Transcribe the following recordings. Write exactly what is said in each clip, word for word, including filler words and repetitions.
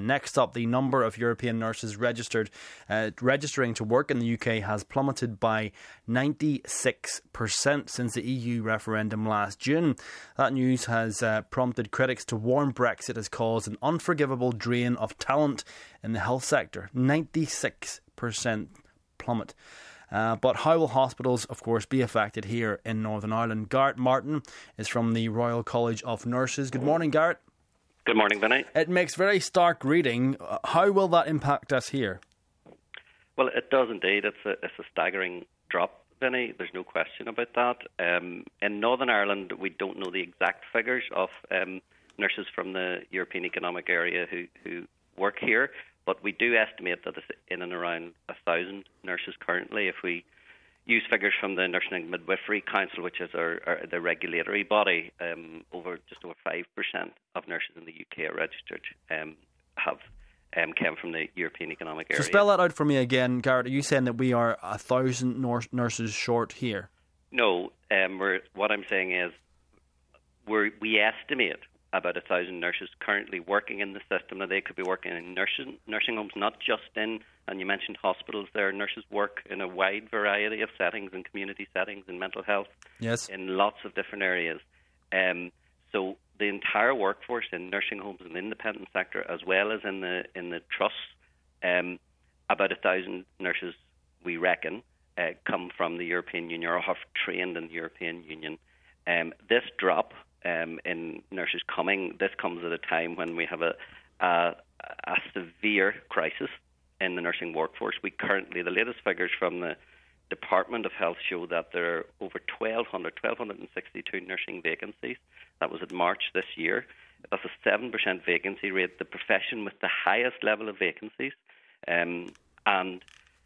Next up, the number of European nurses registered uh, registering to work in the U K has plummeted by ninety-six percent since the E U referendum last June. That news has uh, prompted critics to warn Brexit has caused an unforgivable drain of talent in the health sector. ninety-six percent plummet. Uh, but how will hospitals, of course, be affected here in Northern Ireland? Garrett Martin is from the Royal College of Nurses. Good morning, Garrett. Good morning, Vinny. It makes very stark reading. How will that impact us here? Well, it does indeed. It's a, it's a staggering drop, Vinny. There's no question about that. Um, in Northern Ireland, we don't know the exact figures of um, nurses from the European Economic Area who, who work here, but we do estimate that it's in and around a thousand nurses currently. If we use figures from the Nursing and Midwifery Council, which is our, our the regulatory body, um, over just over five percent of nurses in the U K are registered um, have um, came from the European Economic Area. So spell that out for me again, Garrett. Are you saying that we are a thousand nor- nurses short here? No, um, we're, what I'm saying is we're, we estimate about a thousand nurses currently working in the system. Now, they could be working in nursing, nursing homes, not just in, and you mentioned hospitals there. Nurses work in a wide variety of settings, in community settings, in mental health, yes, in lots of different areas. Um, so the entire workforce in nursing homes and the independent sector, as well as in the in the trusts, um, about a thousand nurses, we reckon, uh, come from the European Union or have trained in the European Union. Um, this drop Um, in nurses coming, this comes at a time when we have a, a a severe crisis in the nursing workforce. We currently, the latest figures from the Department of Health show that there are over twelve hundred, twelve sixty-two nursing vacancies. That was in March this year. That's a seven percent vacancy rate, the profession with the highest level of vacancies. Um, and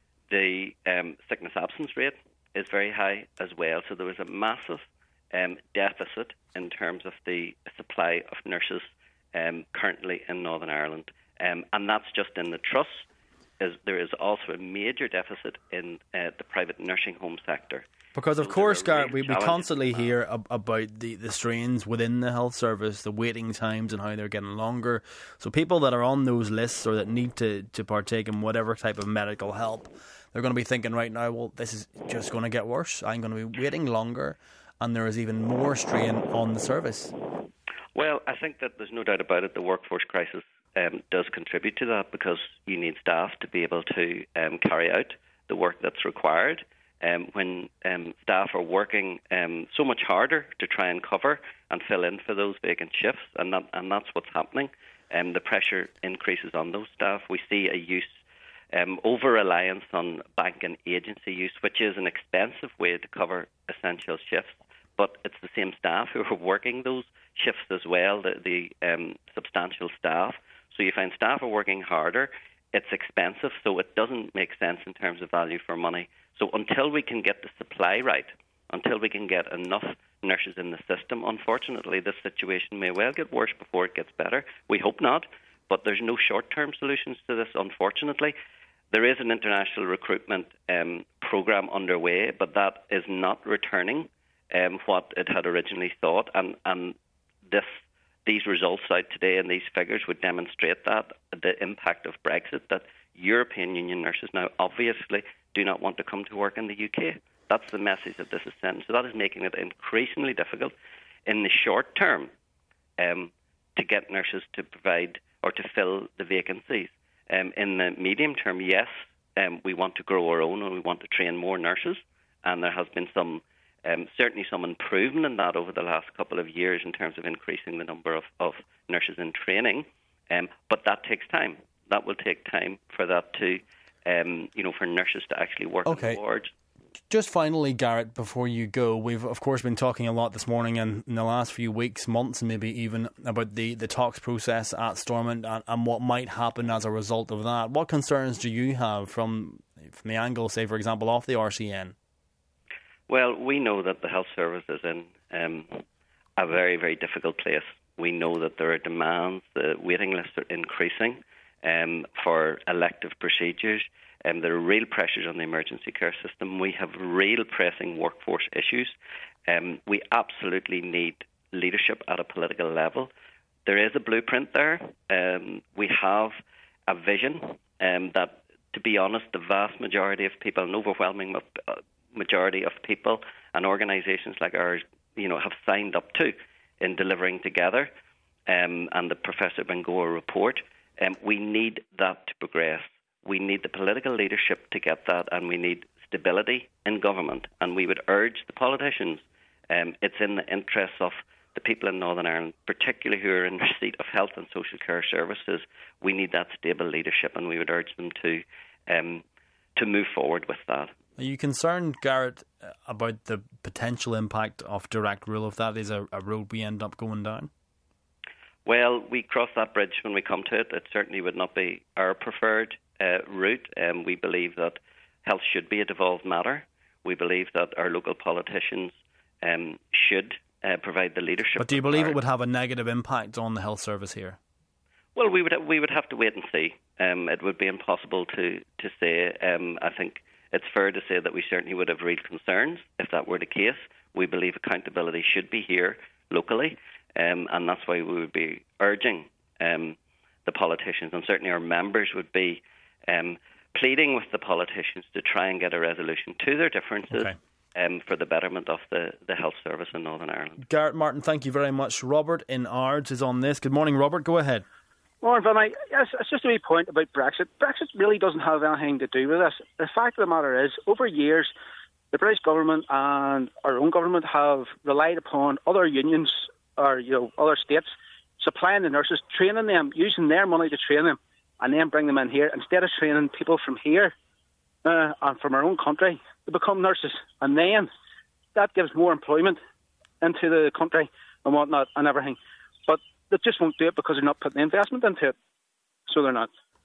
the um, sickness absence rate is very high as well. So there was a massive um, deficit in terms of the supply of nurses um, currently in Northern Ireland. Um, and that's just in the trusts. Is, there is also a major deficit in uh, the private nursing home sector. Because, of so course, Garrett, we, we challenges constantly hear ab- about the, the strains within the health service, the waiting times and how they're getting longer. So people that are on those lists or that need to, to partake in whatever type of medical help, they're going to be thinking right now, well, this is just going to get worse. I'm going to be waiting longer, and there is even more strain on the service. Well, I think that there's no doubt about it. The workforce crisis um, does contribute to that, because you need staff to be able to um, carry out the work that's required. Um, when um, staff are working um, so much harder to try and cover and fill in for those vacant shifts, and that, and that's what's happening. Um, the pressure increases on those staff. We see a use, um, over-reliance on bank and agency use, which is an expensive way to cover essential shifts, but it's the same staff who are working those shifts as well, the, the um, substantial staff. So you find staff are working harder. It's expensive, so it doesn't make sense in terms of value for money. So until we can get the supply right, until we can get enough nurses in the system, unfortunately, this situation may well get worse before it gets better. We hope not, but there's no short-term solutions to this, unfortunately. There is an international recruitment um, program underway, but that is not returning um, what it had originally thought, and, and this these results out today and these figures would demonstrate that, the impact of Brexit, that European Union nurses now obviously do not want to come to work in the U K. That's the message that this is sending. So that is making it increasingly difficult in the short term um, to get nurses to provide or to fill the vacancies. Um, in the medium term, yes, um, we want to grow our own and we want to train more nurses, and there has been some Um, certainly some improvement in that over the last couple of years in terms of increasing the number of, of nurses in training, um, but that takes time. That will take time for that to, um, you know, for nurses to actually work okay. in the wards. Just finally, Garrett, before you go, we've of course been talking a lot this morning and in the last few weeks, months maybe even, about the, the talks process at Stormont and, and what might happen as a result of that. What concerns do you have from, from the angle, say, for example, of the R C N? Well, we know that the health service is in um, a very, very difficult place. We know that there are demands, the waiting lists are increasing um, for elective procedures. Um, there are real pressures on the emergency care system. We have real pressing workforce issues. Um, we absolutely need leadership at a political level. there is a blueprint there. Um, we have a vision um, that, to be honest, the vast majority of people, an overwhelming majority of people and organisations like ours, you know, have signed up to in delivering together. Um, and the Professor Bengoa report. Um, we need that to progress. We need the political leadership to get that, and we need stability in government. And we would urge the politicians, um, it's in the interests of the people in Northern Ireland, particularly who are in receipt of health and social care services. We need that stable leadership, and we would urge them to um, to move forward with that. Are you concerned, Garrett, about the potential impact of direct rule if that is a, a road we end up going down? Well, we cross that bridge when we come to it. It certainly would not be our preferred uh, route. Um, we believe that health should be a devolved matter. We believe that our local politicians um, should uh, provide the leadership. But do you believe it would have a negative impact on the health service here? Well, we would we would have to wait and see. Um, it would be impossible to to say. Um, I think it's fair to say that we certainly would have real concerns if that were the case. We believe accountability should be here locally. Um, and that's why we would be urging um, the politicians, and certainly our members would be um, pleading with the politicians to try and get a resolution to their differences okay. um, for the betterment of the, the health service in Northern Ireland. Garrett Martin, thank you very much. Robert in Ards is on this. Good morning, Robert. Go ahead. Morning, Vinny. Yes, it's just a wee point about Brexit. Brexit really doesn't have anything to do with this. The fact of the matter is, over years, the British government and our own government have relied upon other unions or, you know, other states supplying the nurses, training them, using their money to train them, and then bring them in here instead of training people from here uh, and from our own country to become nurses. And then that gives more employment into the country and whatnot and everything. But they just won't do it because they're not putting the investment into it. So they're not.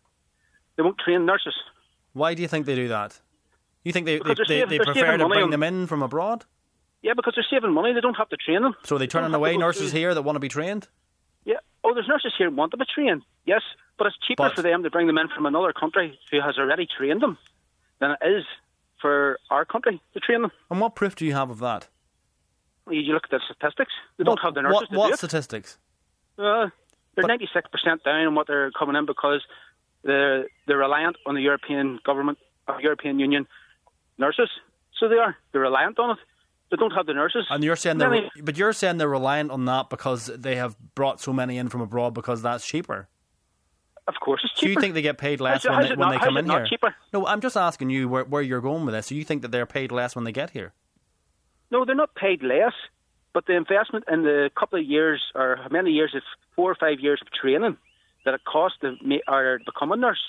They won't train nurses. Why do you think they do that? You think they, they, they're they, saving, they they're prefer to bring on, them in from abroad? Yeah, because they're saving money. They don't have to train them. So are they turning away nurses through. here that want to be trained? Yeah. Oh, there's nurses here who want to be trained. Yes, but it's cheaper but, for them to bring them in from another country who has already trained them than it is for our country to train them. And what proof do you have of that? Well, you look at the statistics. They what, don't have the nurses what, to what do it. statistics? Uh, they're ninety-six percent down on what they're coming in because they're, they're reliant on the European government, or European Union nurses. So they are. They're reliant on it. They don't have the nurses. And you're saying they're, re- but you're saying they're reliant on that because they have brought so many in from abroad because that's cheaper. Of course, it's cheaper. Do you think they get paid less how's, when, how's they, when not, they come in here? here? Cheaper? No, I'm just asking you where, where you're going with this. So you think that they're paid less when they get here? No, they're not paid less. But the investment in the couple of years, or how many years, if four or five years of training that it costs to ma- or become a nurse,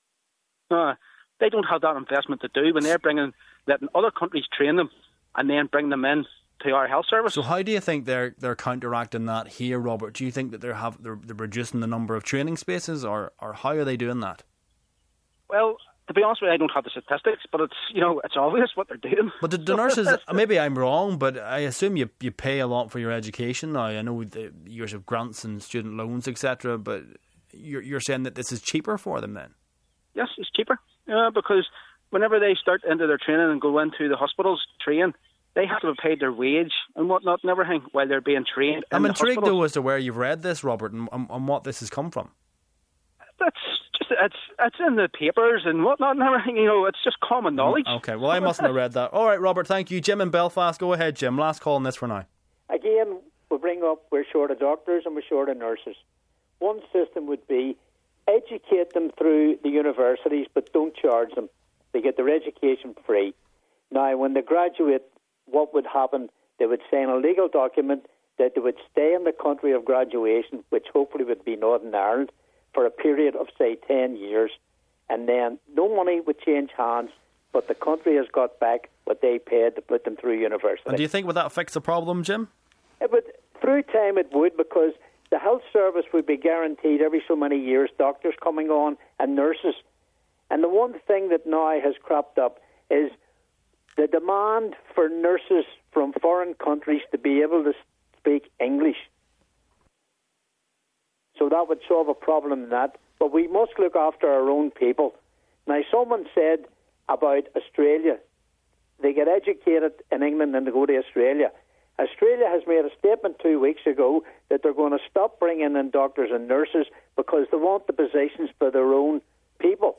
uh, they don't have that investment to do when they're bringing, letting other countries train them and then bring them in to our health service. So how do you think they're they're counteracting that here, Robert? Do you think that they're have they're, they're reducing the number of training spaces, or, or how are they doing that? Well, to be honest with you, I don't have the statistics, but it's, you know, it's obvious what they're doing. But the, the nurses, maybe I'm wrong, but I assume you you pay a lot for your education now. I know the years of grants and student loans, et cetera. But you're you're saying that this is cheaper for them then? Yes, it's cheaper. Yeah, because whenever they start into their training and go into the hospitals to train, they have to have paid their wage and whatnot and everything while they're being trained. I'm in intrigued the though as to where you've read this, Robert, and, and, and what this has come from. That's just it's it's in the papers and whatnot and everything. You know, it's just common knowledge. Okay, well I mustn't have read that. All right, Robert, thank you. Jim in Belfast, go ahead, Jim. Last call on this for now. Again, we bring up we're short of doctors and we're short of nurses. One system would be educate them through the universities, but don't charge them. They get their education free. Now, when they graduate, what would happen? They would sign a legal document that they would stay in the country of graduation, which hopefully would be Northern Ireland, for a period of, say, ten years. And then no money would change hands, but the country has got back what they paid to put them through university. And do you think would that fix the problem, Jim? It would, through time it would, because the health service would be guaranteed every so many years, doctors coming on and nurses. And the one thing that now has cropped up is the demand for nurses from foreign countries to be able to speak English. So that would solve a problem in that. But we must look after our own people. Now, someone said about Australia, they get educated in England and they go to Australia. Australia has made a statement two weeks ago that they're going to stop bringing in doctors and nurses because they want the positions for their own people.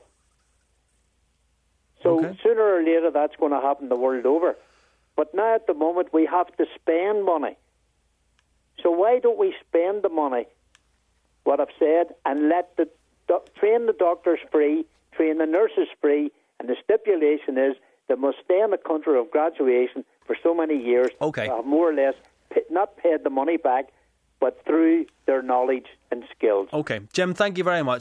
So okay. sooner or later that's going to happen the world over. But now at the moment we have to spend money. So why don't we spend the money, what I've said, and let the do- train the doctors free, train the nurses free, and the stipulation is they must stay in the country of graduation for so many years, okay. to have more or less p- not paid the money back, but through their knowledge and skills. Okay, Jim, thank you very much.